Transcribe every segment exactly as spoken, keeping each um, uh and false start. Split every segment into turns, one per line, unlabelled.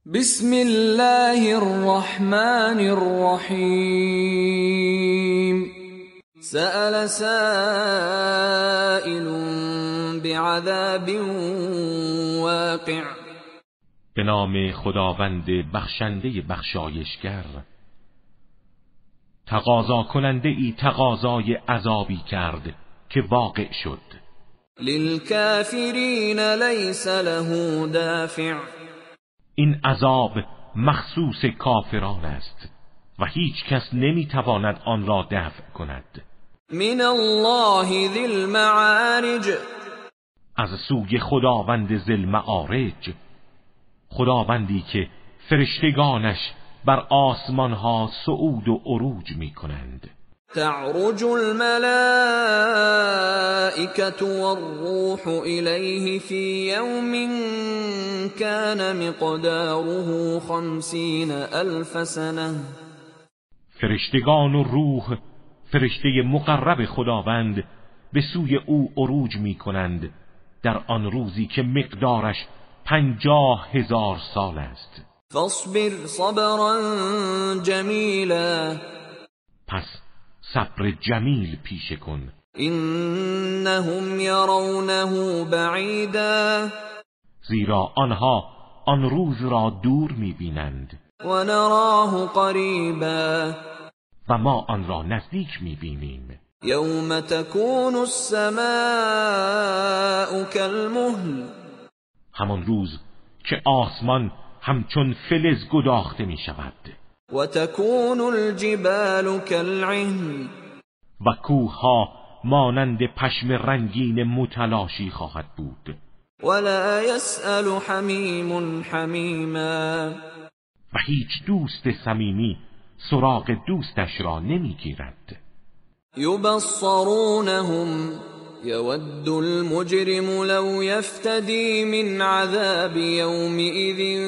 بسم الله الرحمن الرحیم. سأل سائل بعذاب واقع.
به نام خداوند بخشنده بخشایشگر. تقاضا کننده ای تقاضای عذابی کرد که واقع شد.
للکافرین لیس له دافع.
این عذاب مخصوص کافران است و هیچ کس نمیتواند آن را دفع کند.
من الله ذی المعارج.
از سوی خداوند ذی المعارج، خداوندی که فرشتگانش بر آسمان ها صعود و عروج می کنند.
تعرج الملائكة والروح إليه في يوم كان مقداره خمسين ألف سنة.
فرشتگان و روح، فرشته مقرب خداوند، به سوی او عروج می کنند در آن روزی که مقدارش پنجاه هزار سال است.
فاصبر صبرا جمیلا.
پس صبر جمیل پیشه کن.
انهم یرونه بعیدا.
زیرا آنها آن روز را دور می‌بینند.
و نراه قریبا.
و ما آن را نزدیک می‌بینیم.
یوم تکون السماء کالمهل.
همان روز که آسمان همچون فلز گداخته می‌شود.
و تکون الجبال کالعهن.
و کوه‌ها مانند پشم رنگین متلاشی خواهد بود.
ولا يسأل حمیم حمیما.
و هیچ دوست صمیمی سراغ دوستش را نمیگیرد.
یبصرونهم یود المجرم لو یفتدی من عذاب یومئذ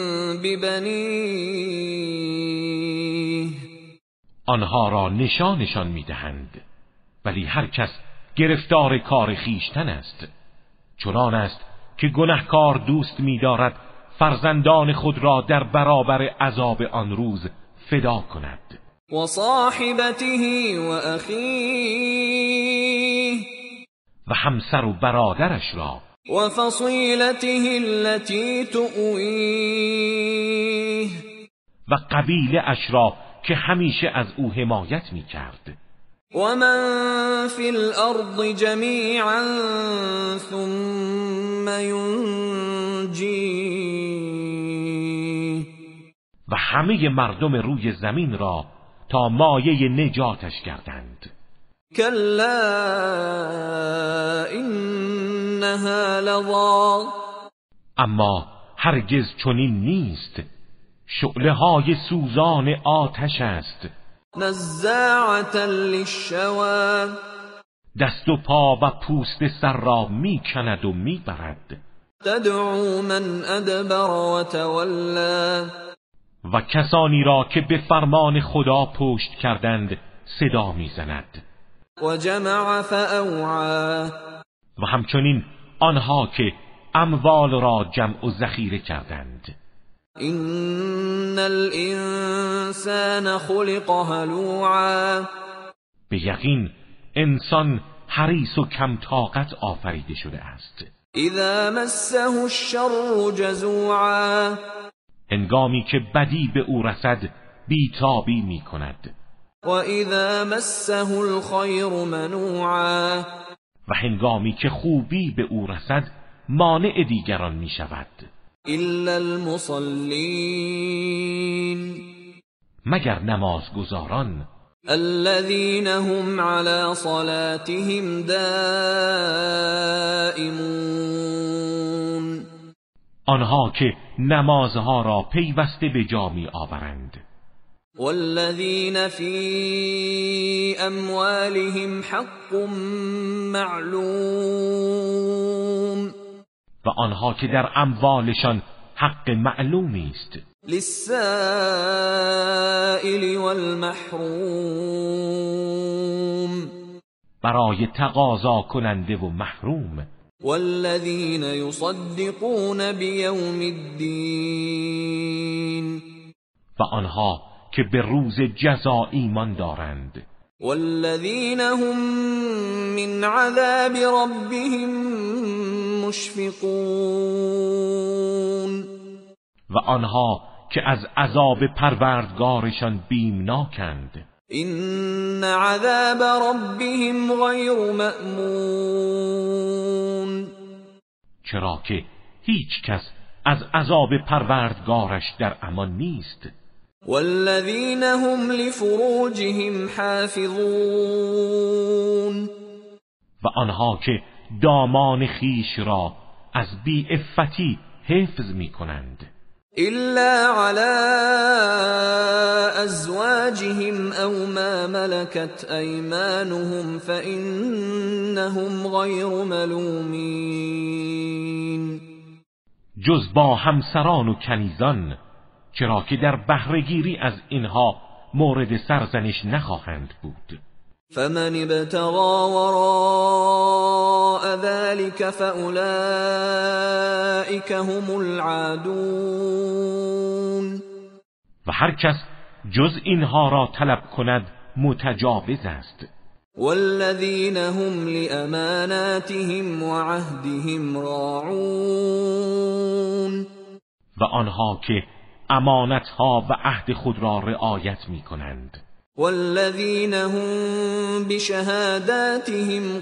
ببنیه.
آنها را نشانشان میدهند، ولی هر کس گرفتار کار خیشتن است. چنان است که گنهکار دوست می‌دارد فرزندان خود را در برابر عذاب آن روز فدا کند.
و صاحبته و اخیه.
و همسر و برادرش را.
و فصیلته التي تؤویه.
و قبیله اش را که همیشه از او حمایت می‌کرد.
و من فی الارض جمیعا ثم ینجیه.
و همه مردم روی زمین را تا مایه نجاتش کردند.
کلا انها لظی.
اما هرگز چنین نیست، شعله های سوزان آتش است.
نزاعة للشوى.
دست و پا و پوست سر را می کند و می برد.
تدعو من ادبر و تولا.
و کسانی را که به فرمان خدا پشت کردند صدا می زند.
و جمع فاوعى.
و همچنین آنها که اموال را جمع و ذخیره کردند.
ان الانسان خلق هلوعا.
به یقین انسان حریص و کم طاقت آفریده شده است.
اذا مسه الشر جزوعا.
هنگامی که بدی به او رسد بیتابی می کند.
و اذا مسه الخیر منوعا.
و هنگامی که خوبی به او رسد مانع دیگران می شود.
الا المصلین.
مگر نمازگزاران.
الذين هم على صلاتهم دائمون.
آنها که نمازها را پیوسته به جا می آورند.
والذین فی اموالهم حق معلوم.
و آنها که در اموالشان حق معلومی است.
للسائل والمحروم.
برای تقاضا کننده و و آنها که به روز جزا ایمان دارند.
والذین هم من عذاب ربهم مشفقون
و آنها که از عذاب پروردگارشان بیمناکند.
این عذاب ربهم غیر مأمون
چرا که هیچ کس از عذاب پروردگارش در امان نیست.
والذین هم لفروجهم حافظون
و آنها که دامان خیش را از بی‌عفتی حفظ می کنند.
الا علی ازواجهم او ما ملكت ایمانهم فانهم غیر ملومین
جز با همسران و کنیزان، چرا که در بهره‌گیری از اینها مورد سرزنش نخواهند بود.
فمن ابتغى وراء ذلك فأولئك هم العادون
و هر کس جز اینها را طلب کند متجاوز است.
والذین هم لأماناتهم وعهدهم راعون
و آنها که امانتها و عهد خود را رعایت می کنند.
والذین هم بشهاداتهم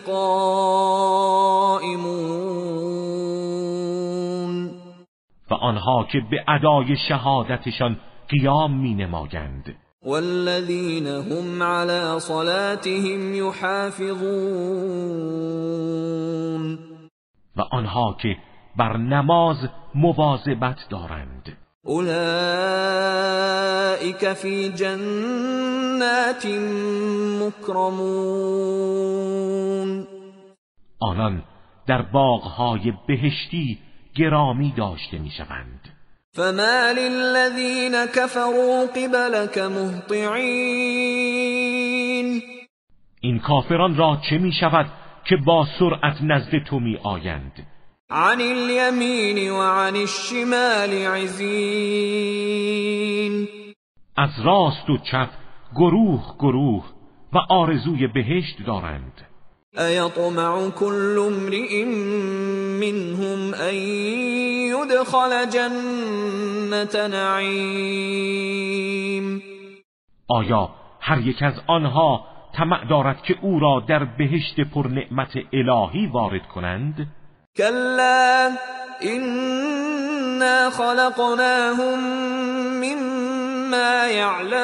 قائمون
و آنها که به ادای شهادتشان قیام می نمایند.
والذین هم علی صلاتهم یحافظون
و آنها که بر نماز مواظبت دارند.
اولئک فی جنات مکرمون
آنان در باغهای بهشتی گرامی داشته میشوند.
فما للذین کفروا قبلک مهطعین
این کافران را چه می شود که با سرعت نزد تو می آیند؟
عن الیمین و عن الشمال عزین
از راست و چپ گروه گروه و آرزوی بهشت دارند.
ایطمع کل امرئ منهم ان یدخل جنت نعیم
آیا هر یک از آنها طمع دارد که او را در بهشت پر نعمت الهی وارد کنند؟
کلا انا خلقناهم مما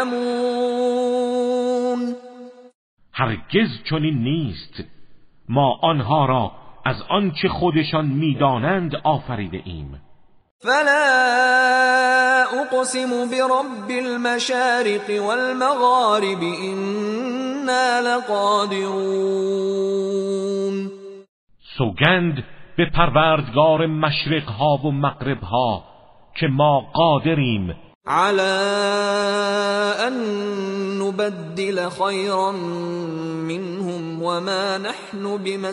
یعلمون
هرگز چنین نیست. ما آنها را از آنچه خودشان میدانند آفریده ایم.
فلا اقسم برب المشارق والمغارب انا لقادرون
سوگند به پروردگار مشرقها و مغربها که ما قادریم
على ان نبدل خيرا منهم وما نحن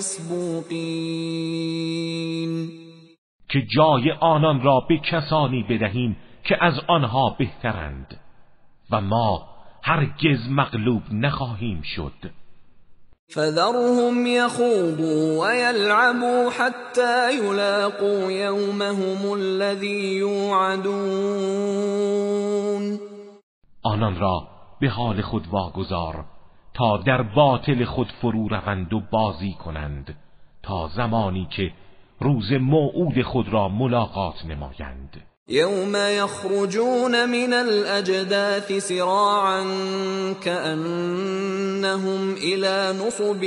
بمسبوقين
که جای آنان را به کسانی بدهیم که از آنها بهترند و ما هرگز مغلوب نخواهیم شد.
فذرهم يخوضوا ويلعبوا حتى يلاقوا يومهم الذي يوعدون
آنان را به حال خود واگذار تا در باطل خود فرو روند و بازی کنند تا زمانی که روز موعود خود را ملاقات نمایند.
یوم یخرجون من الاجداث سراعا كأنهم الى نصب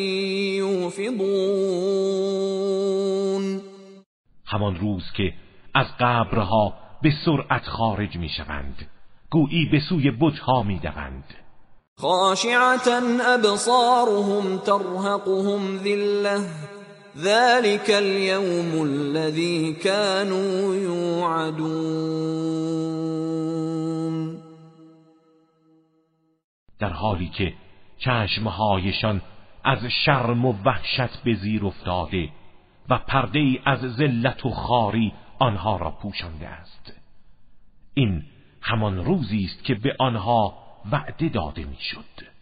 یوفضون
همان روز که از قبرها به سرعت خارج می شوند گویی به سوی بتها می دوند.
خاشعة ابصارهم ترهقهم ذلة ذلك اليوم الذي كانوا يوعدون
در حالی که چشمهایشان از شرم و وحشت به زیر افتاده و پرده ای از ذلت و خواری آنها را پوشانده است. این همان روزی است که به آنها وعده داده میشد.